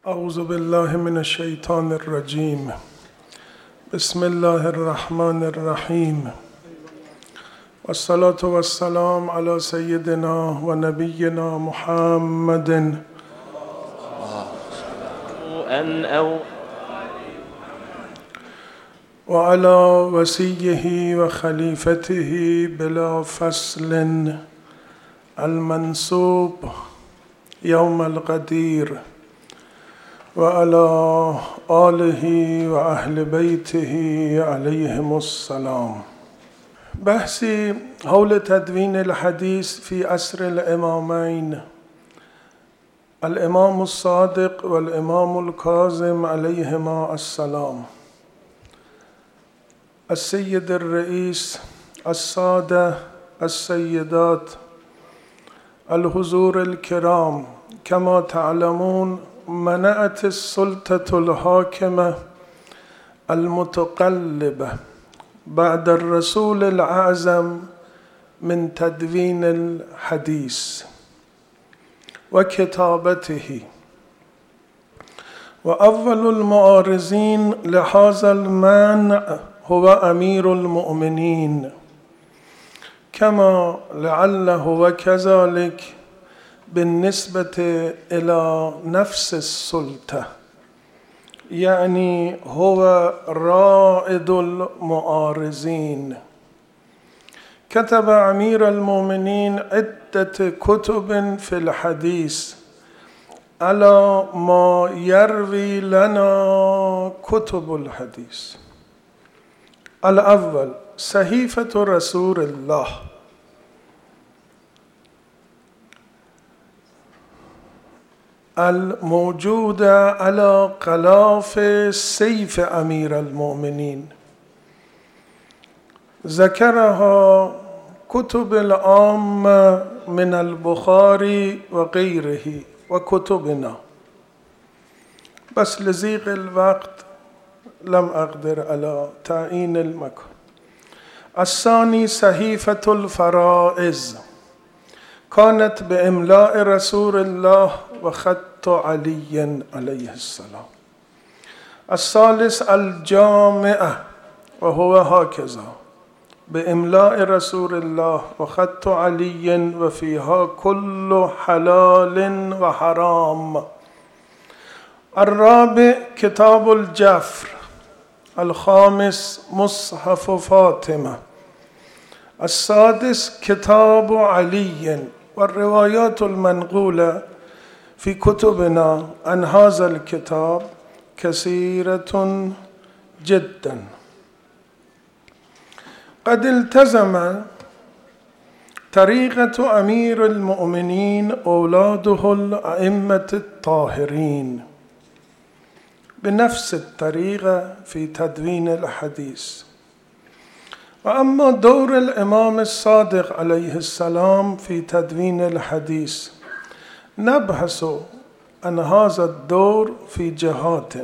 اعوذ بالله من الشیطان الرجیم. بسم الله الرحمن الرحیم. والصلاة والسلام على سيدنا و نبینا محمد وعلى وصيه وخليفته بلا فصل المنصوب يوم القدير وعلى آله وأهل بيته عليهم السلام. بحثی حول تدوین الحديث في عصر الإمامين الإمام الصادق والإمام الكاظم عليهما السلام. السيد الرئيس، السادة، السيدات، الحضور الكرام، كما تعلمون منعت السلطة الحاكمة المتقلبة بعد الرسول الأعظم من تدوين الحديث وكتابته، وأول المعارضين لهذا المنع هو أمير المؤمنين، كما لعله كذلك بالنسبة إلى نفس السلطة، يعني هو رائد المعارضين. كتب أمير المؤمنين عدة كتب في الحديث على ما يروي لنا كتب الحديث. الأول صحيفة رسول الله، الموجودة على غلاف سيف أمير المؤمنين، ذكرها كتب العامة من البخاري وغيره وكتبنا، بس لضيق الوقت لم أقدر على تعيين المكان. الثاني صحيفة الفرائض، كانت بإملاء رسول الله وخط علي عليه السلام. الثالث الجامعة، وهو هكذا بإملاء رسول الله وخط علي وفيها كل حلال وحرام. الرابع كتاب الجفر. الخامس مصحف فاطمة. السادس كتاب علي، والروايات المنقولة في كتبنا عن هذا الكتاب كثيرة جدا. قد التزم طريقة أمير المؤمنين أولاده الأئمة الطاهرين بنفس الطريقة في تدوين الحديث. وأما دور الإمام الصادق عليه السلام في تدوين الحديث، نبحث عن هذا الدور في جهات.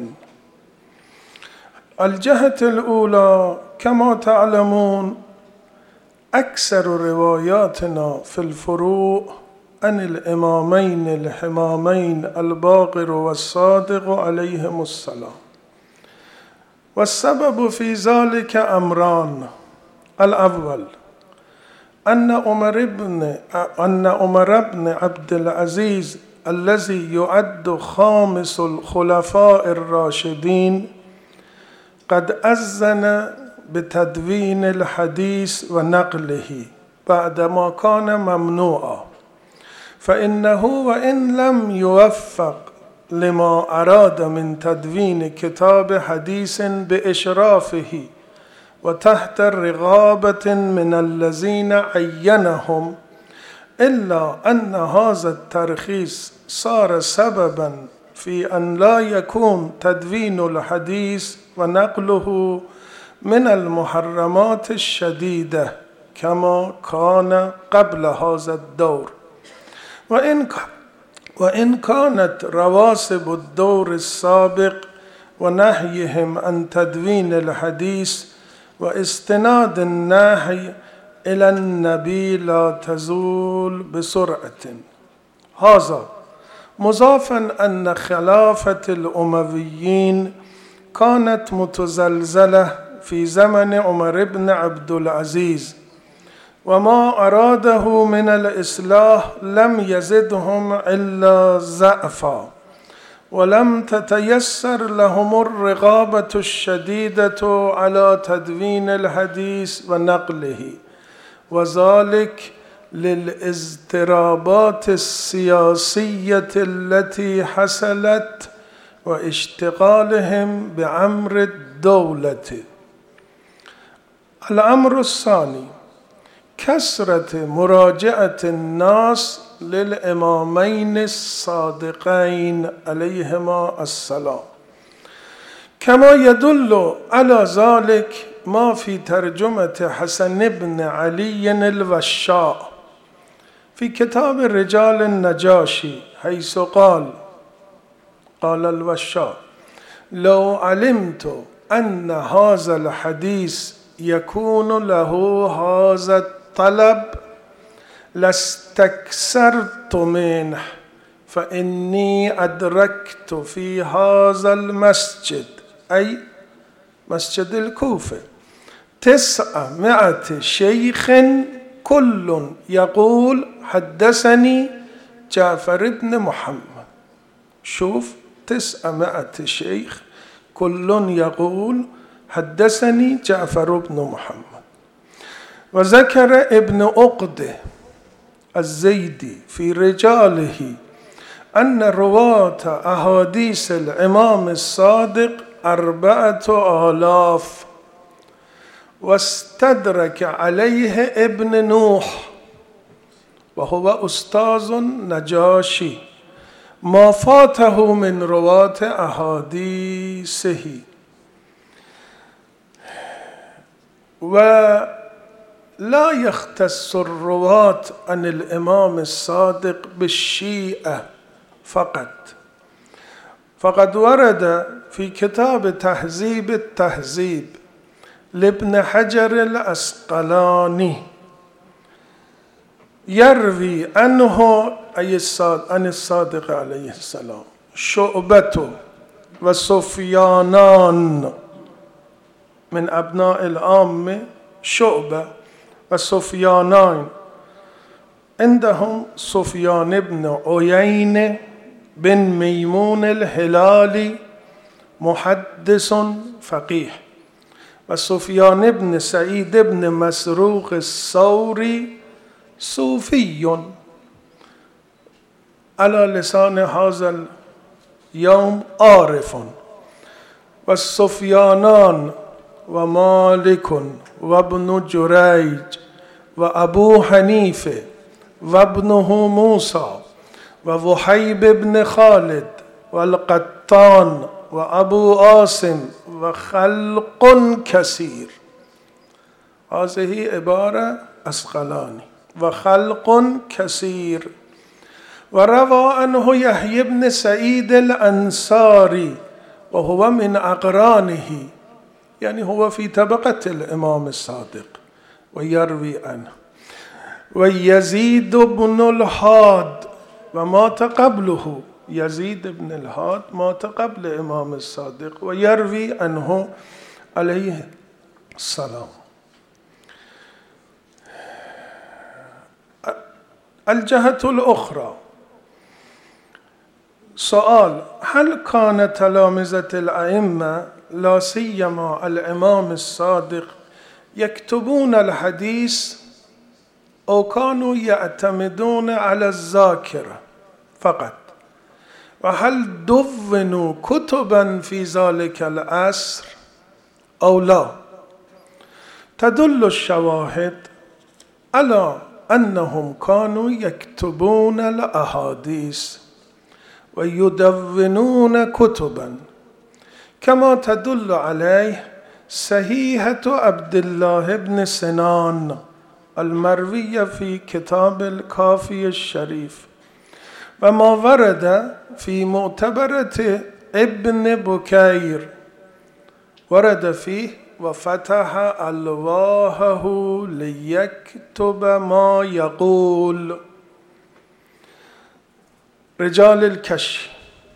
الجهة الأولى، كما تعلمون أكثر رواياتنا في الفروع عن الإمامين الحمامين الباقر والصادق عليهم السلام، والسبب في ذلك أمران. الأول أن عمر بن عبد العزيز الذي يعد خامس الخلفاء الراشدين قد أذن بتدوين الحديث ونقله بعدما كان ممنوعا، فإنه وإن لم يوفق لما أراد من تدوين كتاب حديث بإشرافه وتحت رغابة من الذين عينهم، إلا أن هذا الترخيص صار سببا في أن لا يكون تدوين الحديث ونقله من المحرمات الشديدة كما كان قبل هذا الدور. وإن كانت رواسب الدور السابق ونهيهم عن تدوين الحديث واستناد النهي إلى النبي لا تزول بسرعة. هذا مضافا أن خلافة الأمويين كانت متزلزلة في زمن عمر بن عبد العزيز، وما أراده من الإصلاح لم يزدهم إلا ضعفا، ولم تتيسر لهم الرغبة الشديدة على تدوين الحديث ونقله، وذلك للاضطرابات السياسية التي حصلت واشتغالهم بأمر الدولة. الأمر الثاني كثرة مراجعة الناس للإمامين الصادقين عليهما السلام، كما يدل على ذلك ما في ترجمة حسن بن علي الوشاء في كتاب الرجال النجاشي، حيث قال الوشاء: لو علمت أن هذا الحديث يكون له هذا الطلب لاستكثرت منه، فإني أدركت في هذا المسجد، أي مسجد الكوفة، 900 شيخ كل يقول حدثني جعفر بن محمد. شوف، 900 شيخ كل يقول حدثني جعفر بن محمد. وذكر ابن عقدة الزيدي في رجاله أن رواة أحاديث الإمام الصادق 4000، واستدرك عليه ابن نوح وهو أستاذ النجاشي ما فاته من رواة أحاديثه. ولا يختص الرواة عن الإمام الصادق بالشيعة فقط، فقد ورد في كتاب تهذيب التهذيب لابن حجر العسقلاني يروي عنه أي عن الصادق عليه السلام شعبة وسفيانان من أبناء العامة، شعبة وسفيانان، عندهم سفيان بن عيينة بن ميمون الهلالي محدث فقيه، وسفيان بن سعيد بن مسروق الثوري صوفي على لسان هذا اليوم عارف، والسفيانان ومالك وابن جريج وأبو حنيفة وابنه موسى ووحيب بن خالد والقطان وأبو عاصم وخلق كثير. هذه عبارة عسقلاني، وخلق كثير. وروى عنه يحيى بن سعيد الأنصاري وهو من أقرانه، يعني هو في طبقة الإمام الصادق ويروي عنه. ويزيد بن الحاد ومات قبله، يزيد بن الحاد مات قبل الإمام الصادق ويروي عنه عليه السلام. الجهة الأخرى، سؤال: هل كان تلامذة الأئمة لا سيما الإمام الصادق يكتبون الحديث أو كانوا يعتمدون على الذاكرة فقط؟ وهل دونوا كتبا في ذلك العصر أو لا؟ تدل الشواهد على أنهم كانوا يكتبون الأحاديث ويدونون كتبا، كما تدل عليه صحيحة عبد الله بن سنان المروية في كتاب الكافي الشريف، وما ورد في معتبرة ابن بكير ورد فيه: وفتح ألواحه ليكتب ما يقول. رجال الكشف.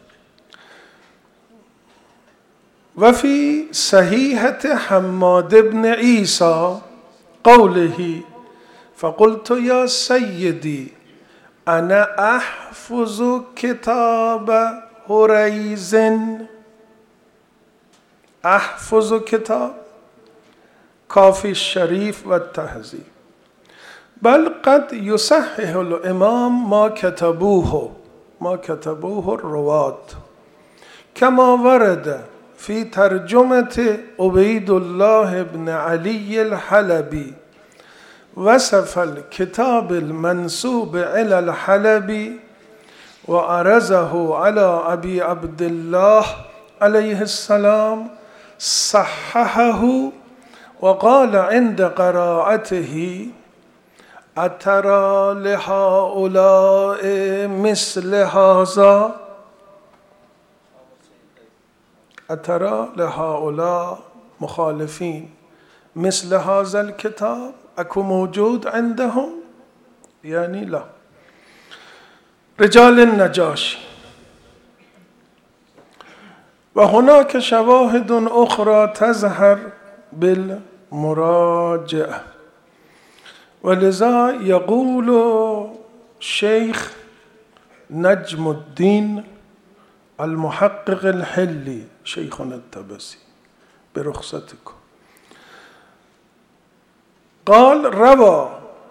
وفي صحيحة حماد بن عيسى قوله فقلت يا سيدي أنا أحفظ كتاب هريز، أحفظ كتاب كافي الشريف والتهذيب، بل قد يصحح الإمام ما كتبوه الرواة، كما ورد في ترجمة عبيد الله بن علي الحلبي، وصف الكتاب المنسوب إلى الحلبي وعرضه على أبي عبد الله عليه السلام، صححه وقال عند قراءته أترى لهؤلاء مثل هذا، أترى لهؤلاء مخالفين مثل هذا الكتاب أكو موجود عندهم؟ يعني لا. رجال النجاشي. وهناك شواهد أخرى تظهر بالمراجعة، ولذا يقول شيخ نجم الدين المحقق الحلي شيخنا التبسي برخصتكم، قال روى،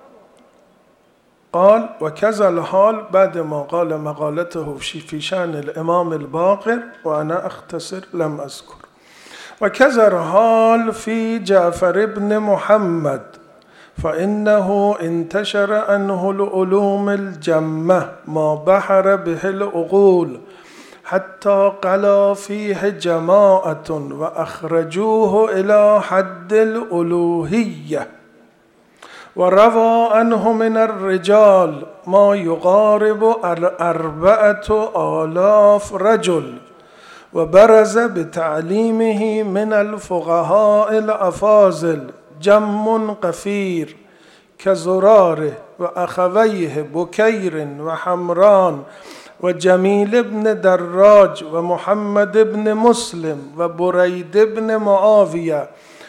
قال وكذا الحال بعد ما قال مقالته في شأن الإمام الباقر، وأنا أختصر لم أذكر، وكذا الحال في جعفر بن محمد، فإنه انتشر عنه العلوم الجمة ما بحر به العقول، حتى قلا فيه جماعة وأخرجوه إلى حد الألوهية، وروى عنه من الرجال ما يقارب 4000 رجل، وبرز بتعليمه من الفقهاء الأفاضل جم قفير كزراره وأخويه بكير وحمران وجميل بن دراج ومحمد بن مسلم وبريد بن معاوية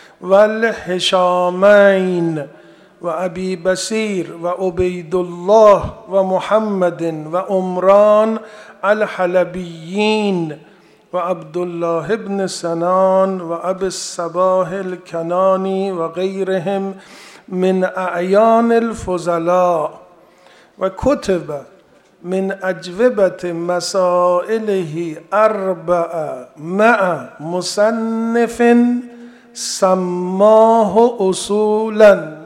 والهشامين وأبي بصير وعبيد الله ومحمد وعمران الحلبيين وعبد الله بن سنان وأبي الصباح الكناني وغيرهم من أعيان الفضلاء، وكتب من أجوبة مسائله 400 مصنف سماه أصولا.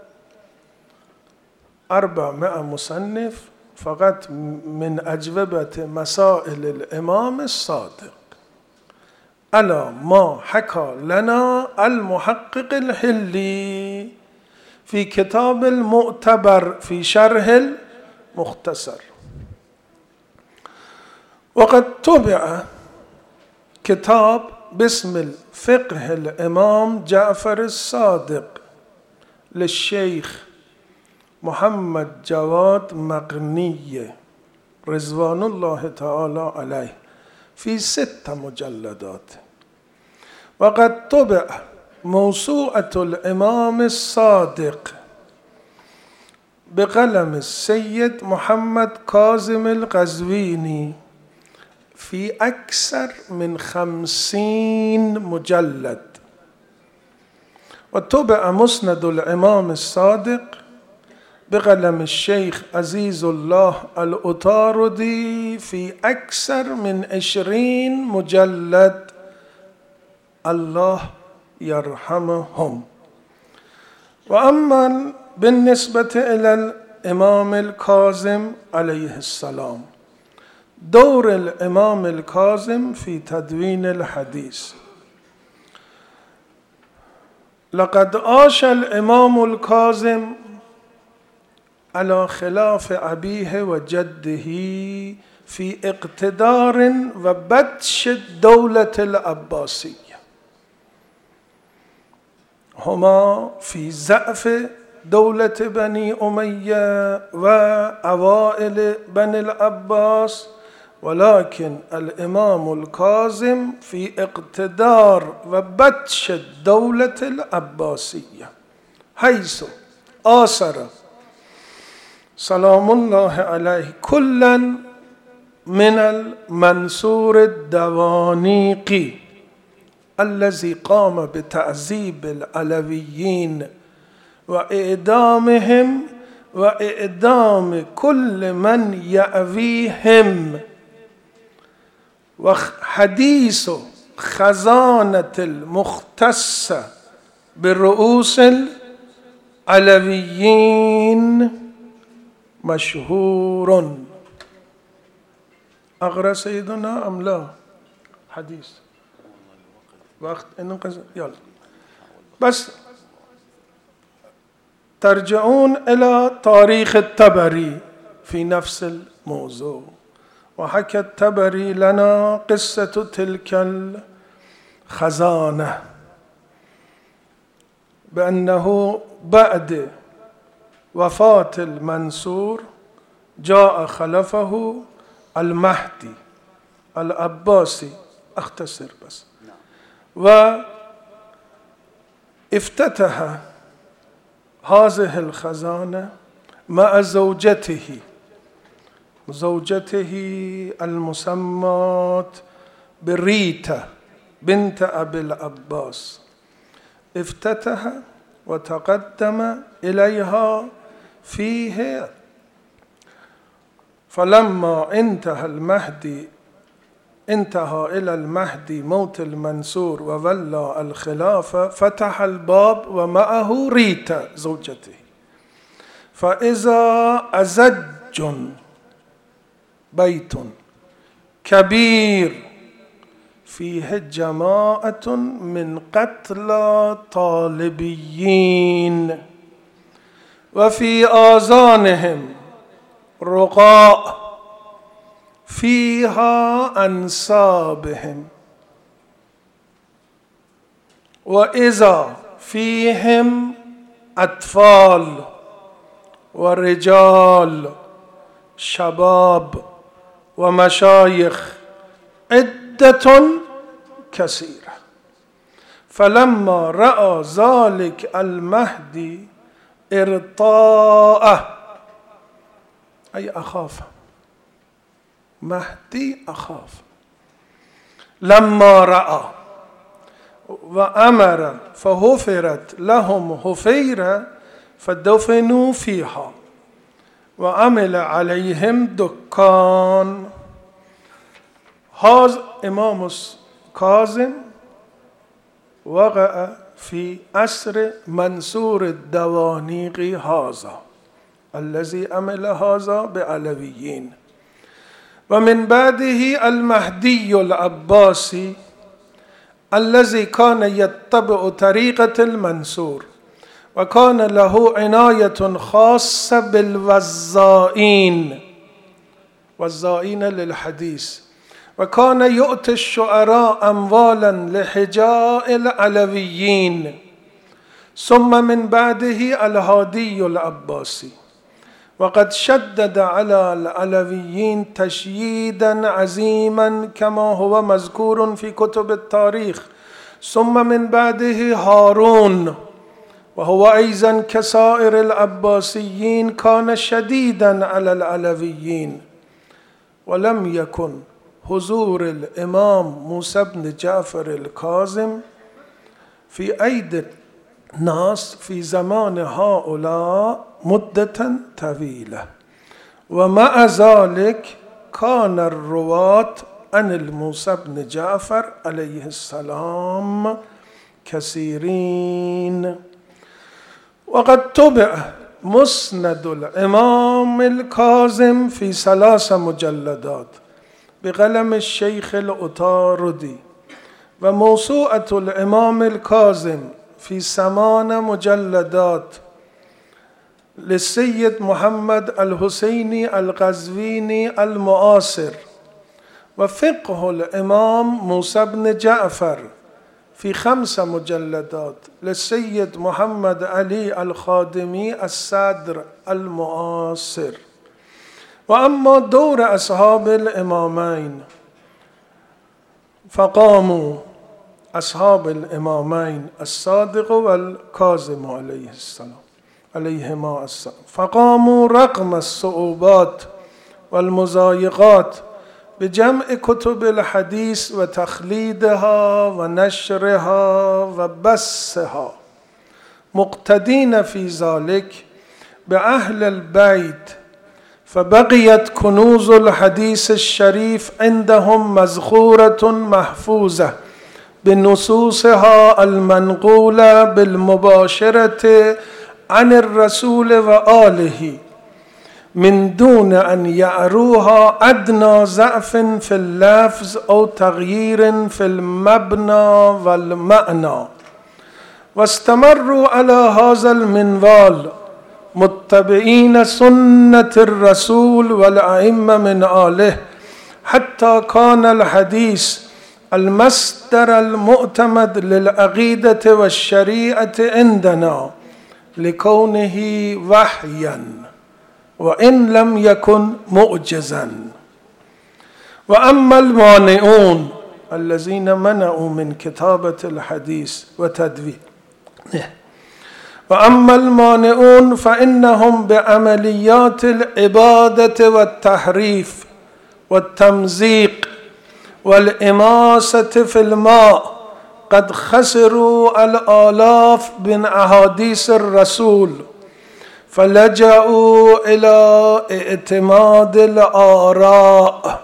400 مصنف فقط من أجوبة مسائل الإمام الصادق، على ما حكى لنا المحقق الحلي في كتاب المعتبر في شرح المختصر. وقد طبع كتاب باسم الفقه الإمام جعفر الصادق للشيخ محمد جواد مقني رضوان الله تعالى عليه في 6 مجلدات. وقد طبع موسوعة الإمام الصادق بقلم السيد محمد كاظم القزويني في أكثر من 50 مجلد. وطبع مسند الإمام الصادق بقلم الشيخ عزيز الله الأطاردي في أكثر من 20 مجلد، الله يرحمهم. وأما بالنسبة إلى الإمام الكاظم عليه السلام، دور الإمام الكاظم في تدوين الحديث. لقد عاش الإمام الكاظم على خلاف أبيه وجده في اقتدار وبطش الدولة العباسية، هما في ضعف دولة بني أمية وأوائل بني العباس، ولكن الإمام الكاظم في اقتدار وبطش الدولة العباسية، حيث آثر سلام الله عليه كلا من المنصور الدوانيقي الذي قام بتعذيب العلويين وإعدامهم وإعدام كل من يأويهم، وحديث خزانة المختصة بالرؤوس العلويين مشهور. أغرى سيدنا أم لا؟ حديث وقت إنه يلا بس ترجعون إلى تاريخ الطبري في نفس الموضوع. وحكى الطبري لنا قصة تلك الخزانة بأنه بعد وفاة المنصور جاء خلفه المهدي العباسي، أختصر بس، وافتتح هذه الخزانة مع زوجته المسماة بريتا بنت أبي العباس. افتتح وتقدم إليها فيه، فلما انتهى إلى المهدي موت المنصور وولى الخلافة، فتح الباب ومعه ريتا زوجته، فإذا أزج بيت كبير فيه جماعة من قتلى طالبيين، وفي آذانهم رقاء فيها أنسابهم، وإذا فيهم أطفال ورجال شباب ومشايخ عدة كثيرة. فلما رأى ذلك المهدي ارتاء، أي أخاف، مهدي أخاف، لما رأى وأمر فحفرت لهم حفيرة فدفنوا فيها، وعمل عليهم دكان. هذا إمام كاظم وقع في عصر منصور الدوانيقي هذا الذي عمل هذا بعلويين. ومن بعده المهدي العباسي الذي كان يتبع طريقة المنصور، وكان له عناية خاصة بالوزائين، وزائين للحديث، وكان يؤتي الشعراء أموالا لحجاء العلويين. ثم من بعده الهادي العباسي، وقد شدد على العلويين تشييدا عظيما كما هو مذكور في كتب التاريخ. ثم من بعده هارون، وهو أيضا كسائر العباسيين كان شديدا على العلويين. ولم يكن حضور الإمام موسى بن جعفر الكاظم في أيدي الناس في زمان هؤلاء مدة طويلة، ومع ذلك كان الرواة عن الموسى بن جعفر عليه السلام كثيرين. وقد طبع مسند الإمام الكاظم في 3 مجلدات بقلم الشيخ العطاردي، وموسوعة الإمام الكاظم في 8 مجلدات للسيد محمد الحسيني القزويني المعاصر. وفقه الإمام موسى بن جعفر في 5 مجلدات للسيد محمد علي الخادمي الصدر المعاصر. وأما دور أصحاب الإمامين، فقاموا أصحاب الإمامين الصادق والكاظم عليهما السلام، فقاموا رغم الصعوبات والمضايقات بجمع كتب الحديث وتخليدها ونشرها وبثها، مقتدين في ذلك بأهل البيت، فبقيت كنوز الحديث الشريف عندهم مذخورة محفوظة بنصوصها المنقولة بالمباشرة عن الرسول وآله، من دون أن يعروها أدنى ضعف في اللفظ أو تغيير في المبنى والمعنى. واستمروا على هذا المنوال متبعين سنة الرسول والأئمة من آله، حتى كان الحديث المصدر المعتمد للعقيدة والشريعة عندنا لكونه وحيا وإن لم يكن معجزا. وأما المانعون الذين منعوا من كتابة الحديث وتدوينه، وأما المانعون فإنهم بعمليات الإبادة والتحريف والتمزيق والإماسة في الماء قد خسروا الآلاف من أحاديث الرسول، فلجأوا إلى اعتماد الآراء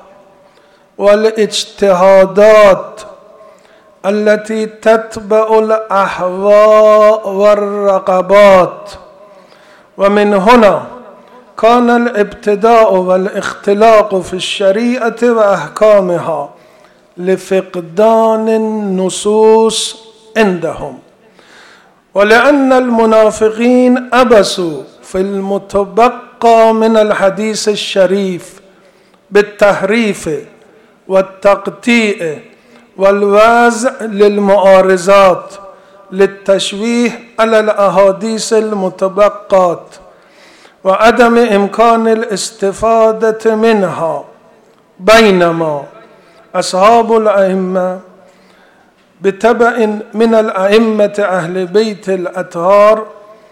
والاجتهادات التي تتبع الأهواء والرغبات. ومن هنا كان الابتداء والاختلاق في الشريعة وأحكامها لفقدان النصوص عندهم. ولأن المنافقين أبسوا في المتبقى من الحديث الشريف بالتحريف والتقطيع والوازع للمعارضات للتشويه على الأحاديث المتبقات وعدم إمكان الاستفادة منها، بينما أصحاب الأئمة بتبع من الأئمة أهل بيت الأطهار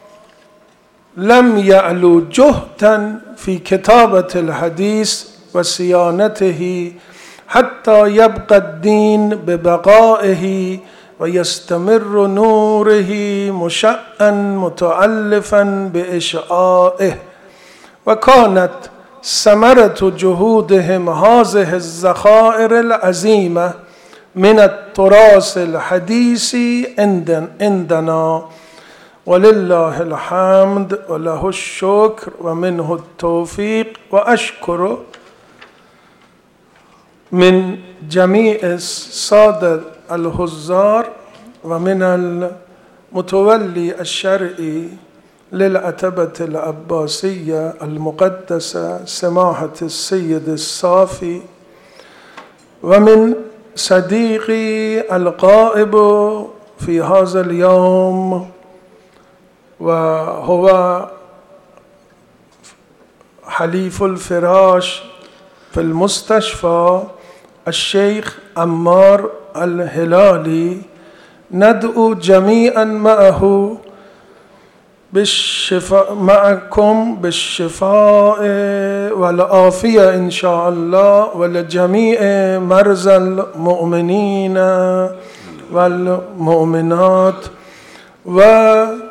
لم يعلوا جهدا في كتابة الحديث وصيانته حتى يبقى الدين ببقائه ويستمر نوره مشأً متألفاً بإشعائه. وكانت ثمرة جهودهم هذه الذخائر العظيمة من التراث الحديثي عندنا، ولله الحمد وله الشكر ومنه التوفيق. وأشكر من جميع السادة الحضار ومن المتولي الشرعي للعتبة العباسية المقدسة سماحة السيد الصافي، ومن صديقي الغائب في هذا اليوم وهو حليف الفراش في المستشفى الشيخ عمار الهلالي، ندعو جميعا معه معكم بالشفاء والعافية إن شاء الله، ولجميع مرضى المؤمنين والمؤمنات ومن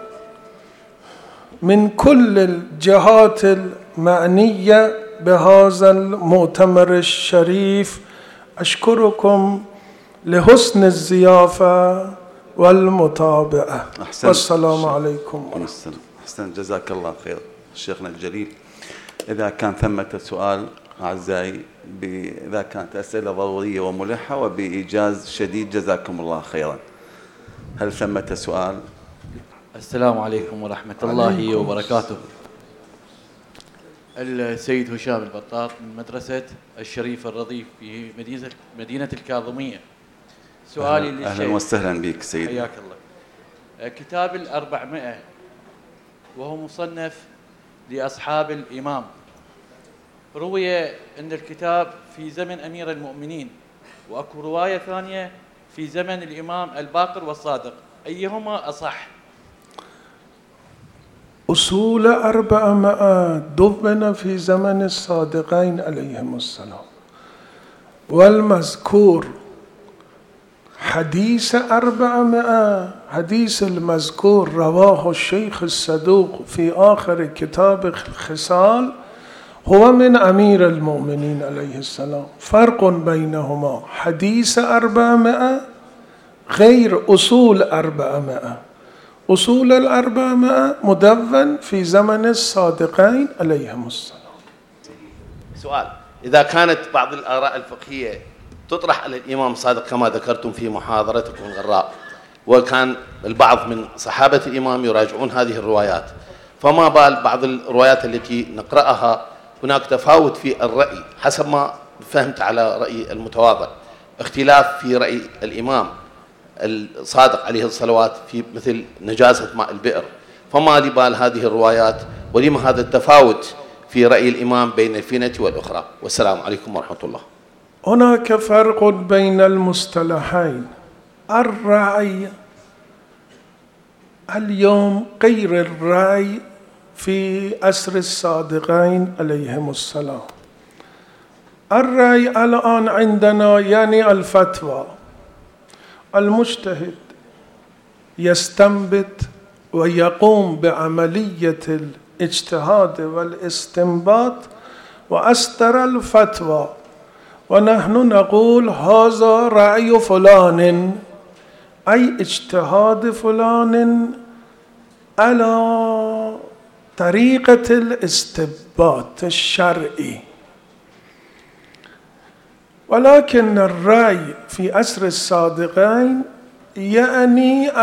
كل الجهات المعنية بهذا المؤتمر الشريف. أشكركم لحسن الضيافة والمتابعة. والسلام عليكم. أحسن، جزاك الله خير شيخنا الجليل. إذا كان ثمة سؤال أعزائي، إذا كانت أسئلة ضرورية وملحة وبإيجاز شديد، جزاكم الله خيرا. هل ثمة سؤال؟ السلام عليكم ورحمة الله وبركاته. السيد هشام البطاط من مدرسة الشريف الرضيف في مدينة الكاظمية. سؤالي للشيخ. أهلا وسهلا بك سيدي. حياك الله. كتاب 400 وهو مصنف لأصحاب الإمام، روي أن الكتاب في زمن أمير المؤمنين، وأكو رواية ثانية في زمن الإمام الباقر والصادق، أيهما أصح؟ أصول 400 دفن في زمن الصادقين عليهم السلام، والمذكور حديث 400 حديث المذكور رواه الشيخ الصدوق في آخر كتاب الخصال هو من أمير المؤمنين عليه السلام. فرق بينهما حديث 400 غير أصول 400. أصول 400 مدون في زمن الصادقين عليهم السلام. سؤال: إذا كانت بعض الآراء الفقهية تطرح على الإمام الصادق كما ذكرتم في محاضرتكم الغراء، وكان البعض من صحابة الإمام يراجعون هذه الروايات، فما بال بعض الروايات التي نقرأها هناك تفاوت في الرأي حسب ما فهمت على رأي المتواضع، اختلاف في رأي الإمام الصادق عليه الصلوات في مثل نجاسة ماء البئر، فما لبال هذه الروايات ولما هذا التفاوت في رأي الإمام بين الفينة والأخرى؟ والسلام عليكم ورحمة الله. هناك فرق بين المصطلحين. الرأي اليوم غير الرأي في عصر الصادقين عليهم السلام. الرأي الآن عندنا يعني الفتوى، المجتهد يستنبط ويقوم بعملية الاجتهاد والاستنباط وأصدر الفتوى، ونحن نقول هذا رأي فلان، أي اجتهاد فلان على طريقة الاستنباط الشرعي. ولكن الرأي في عصر الصادقين يعني